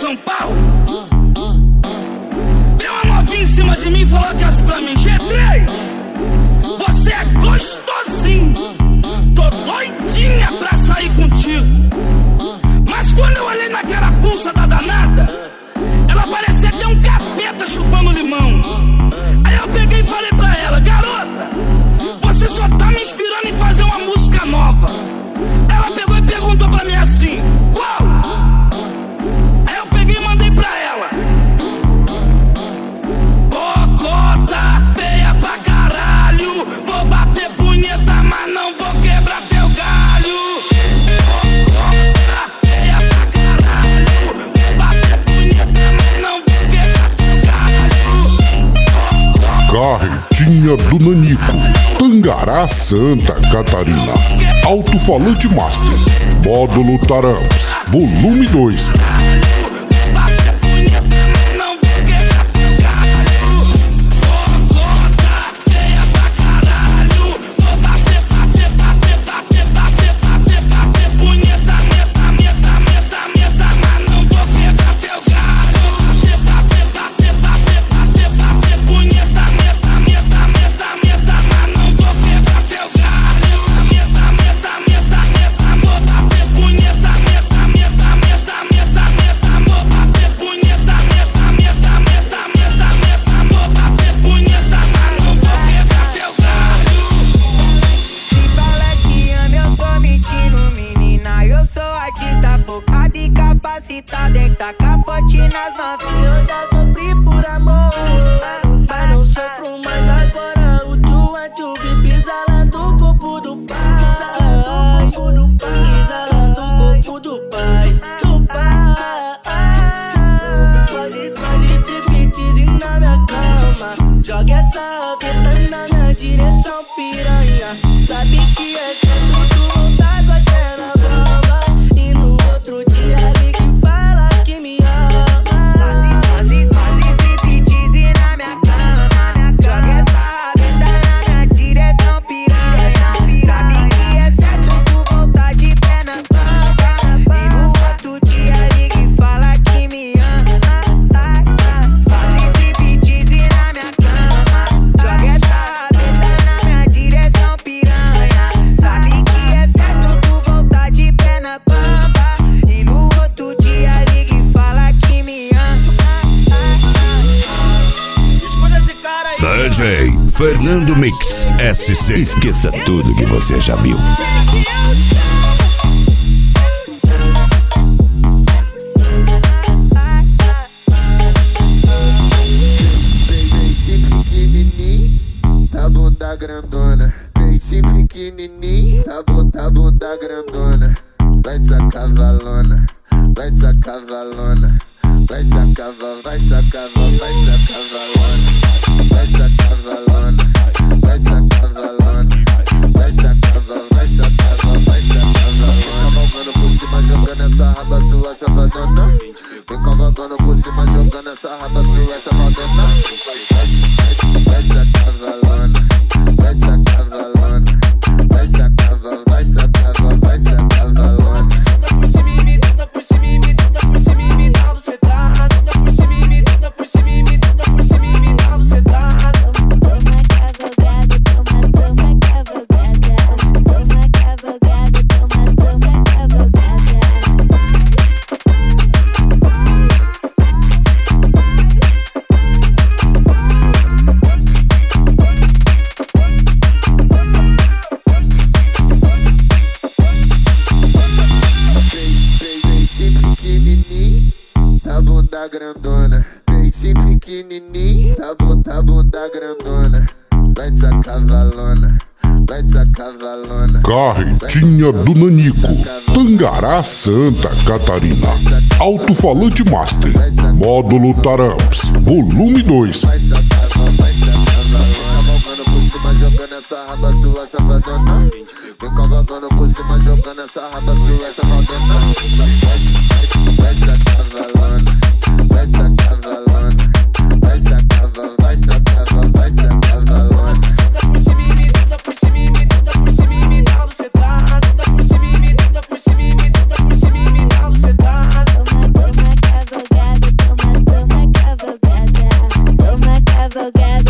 São Paulo. Tem uma novinha em cima de mim e falou que assim pra mim: G3, você é gostosinho, tô doidinha pra sair contigo. Mas quando eu olhei naquela pulsa da danada, ela parecia ter um capeta chupando limão. Aí eu peguei e falei pra ela: garota, você só tá me inspirando em fazer uma música nova. Ela pegou e perguntou pra mim assim: qual? Aí eu peguei e mandei pra ela: cocota feia pra caralho, vou bater punheta, mas não vou quebrar teu galho. Cocota feia pra caralho, vou bater punheta, mas não vou quebrar teu galho. Carretinha do Nanico, Tangará, Santa Catarina. Alto-falante Master, módulo Taramps, volume 2. Eu já sofri por amor, mas não sofro mais agora. O tu me pisa lá do corpo do pai, pisa lá do corpo do pai, Faz striptease na minha cama, joga essa rabeta na minha direção, piranha. Sabe que é certo, tu não tá gostando a bomba, e no outro dia liga e fala que me ama. DJ Fernando Mix SC. Esqueça tudo que você já viu. Tá bunda grandona, peito pequenininho, tá bunda grandona. Vai sacar valona, vai sacar valona, vai sacar valona, vai sacar valona. Vai sacar valona, vai sacar valona, vai sacar valona, vai sacar valona, vai sacar valona. Cavalgando por cima, jogando essa raba sua safadona. Vem cavalgando por cima, jogando essa raba sua safadona. Vai sacar valona, vai sacar valona, vai sacar valona, vai sacar valona, vai sacar valona. Tá por cima e me tá por cima e me tá por cima e me dá você tá. Tá por cima e me tá por cima e me tá por cima e me dá você tá. Grandona, peito pequenininho, tá bunda grandona. Vai sacar valona, vai sacar valona. Carretinha do Nanico, Tangará, Santa Catarina. Alto-falante Master, módulo Taramps, volume 2. Vai sacar valona, cavalgando por cima, jogando essa raba sua safadona. Vem cavalgando por cima, jogando essa raba sua safadona. Vai sacar valona, vai sacar valona, vai sacar valona, vai sacar valona, vai sacar valona. Tá por cima e me tá por cima e me tá por cima e me dá você tá. Tá por cima e me tá por cima e me tá por cima e me dá você tá. together.